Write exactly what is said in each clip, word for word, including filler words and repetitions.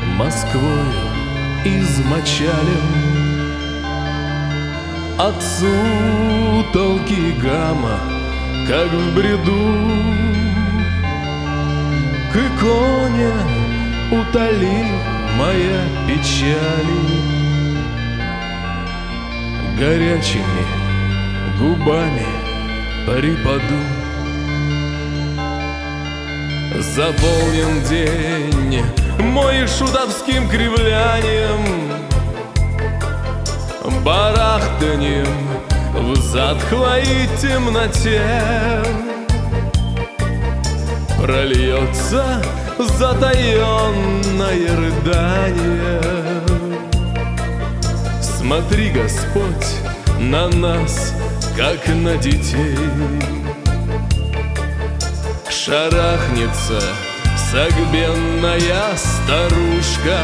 Москвою измочален. Отцу толки гамма, как в бреду, к иконе утоли моя печали. Горячими губами припаду. Заполнен день мой шутовским кривлянием, барахтаньем в затхлой темноте. Прольется затаенное рыдание. Смотри, Господь, на нас, как на детей. Шарахнется согбенная старушка,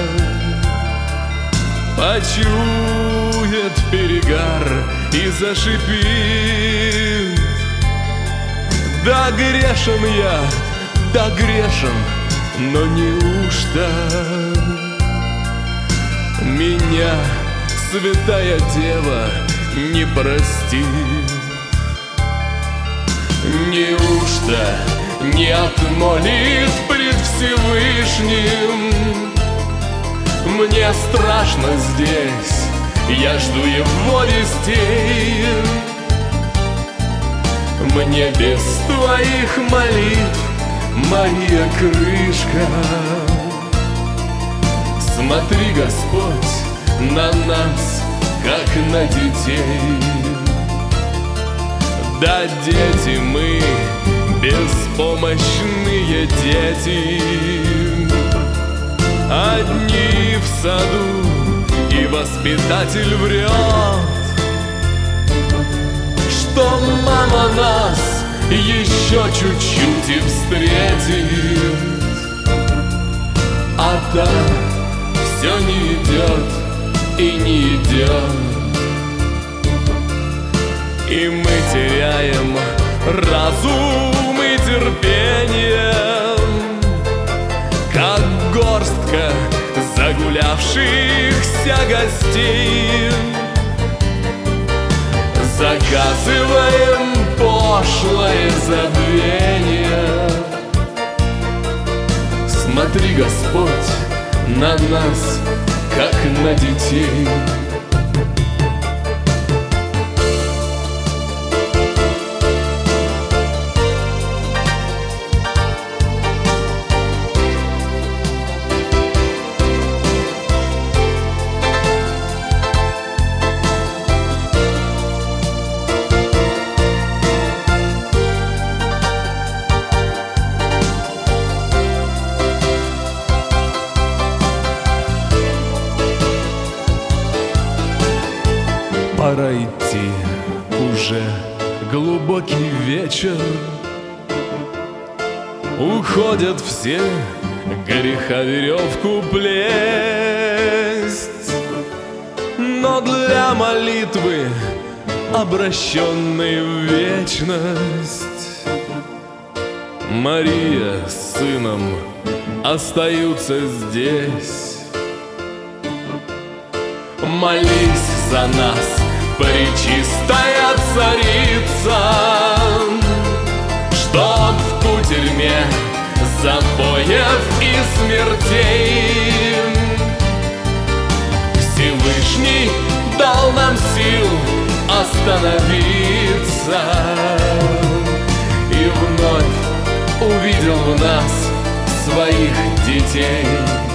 почует перегар и зашипит: да грешен я, да грешен, но неужто меня Святая Дева не простит? Неужто не отмолит пред Всевышним? Мне страшно здесь, я жду его вестей. Мне без твоих молитв, Мария крышка. Смотри, Господь, на нас, как на детей. Да, дети мы, беспомощные дети, одни в саду, и воспитатель врет, что мама нас еще чуть-чуть и встретит. А так все не идет и не идет, и мы теряем разум и терпение, как горстка загулявшихся гостей. Заказываем пошлое забвение. Смотри, Господь, на нас, как на детей. Пора идти, уже глубокий вечер. Уходят все, греха веревку плесть. Но для молитвы, обращенной в вечность, Мария с сыном остаются здесь. Молись за нас, пречистая царица, чтоб в кутерьме запоев и смертей Всевышний дал нам сил остановиться и вновь увидел в нас своих детей.